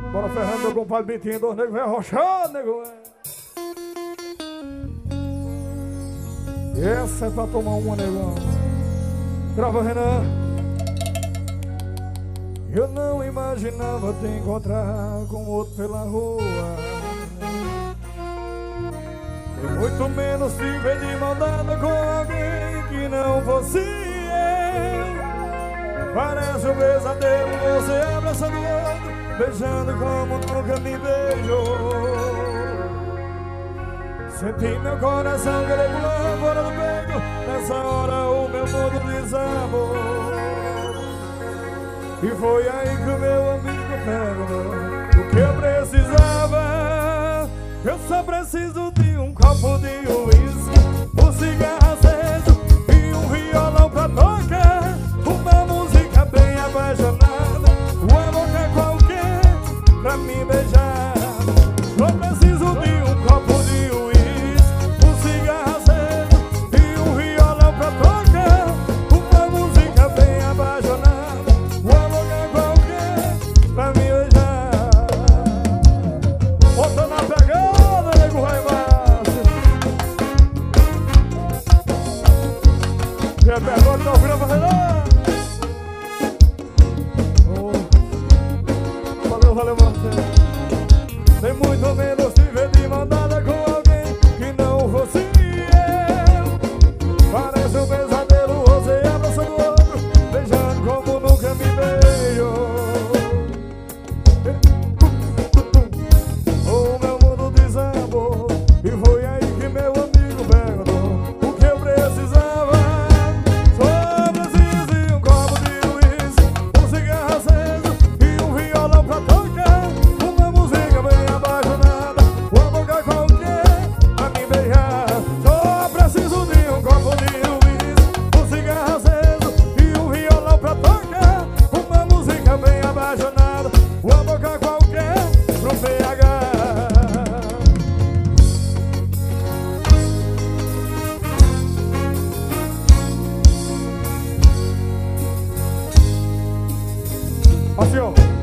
Bora, Fernando, meu compadre Bitinho, dois negros, vem arrochado, nego. Essa é pra tomar uma, negão. Grava, Renan. Eu não imaginava te encontrar com outro pela rua, e muito menos te ver de maldade com alguém que não fosse eu. Parece um pesadelo, você abraçando o outro, beijando como nunca me beijou. Senti meu coração querer pular fora do peito, nessa hora o meu mundo desabou. E foi aí que o meu amigo pegou o que eu precisava. Eu só preciso de um copo de uísque, um cigarro aceso e um violão pra tocar, uma música bem apaixonada, uma boca qualquer pra me beijar. Só preciso de um copo de uísque, um cigarro aceso e um violão pra tocar, uma música bem apaixonada, uma boca qualquer pra me beijar. Bota na pegada, nego Raimaço. E até agora tá o grava, Renan. Valeu, valeu, Marcelo. Tem muito menos de ver de mandada com alguém que não fosse eu. Parece um pesadelo, você abraçando o outro, beijando como nunca me beijou. O meu mundo desabou, e foi aí que meu amigo perguntou o que eu precisava. Só preciso de um copo de uísque, um cigarro aceso e um violão pra tocar, uma música bem apaixonada, uma boca qualquer pra me beijar. Só preciso de um copo de uísque, um cigarro aceso e um violão pra tocar, uma música bem apaixonada, uma boca qualquer pro PH. Assim, ó.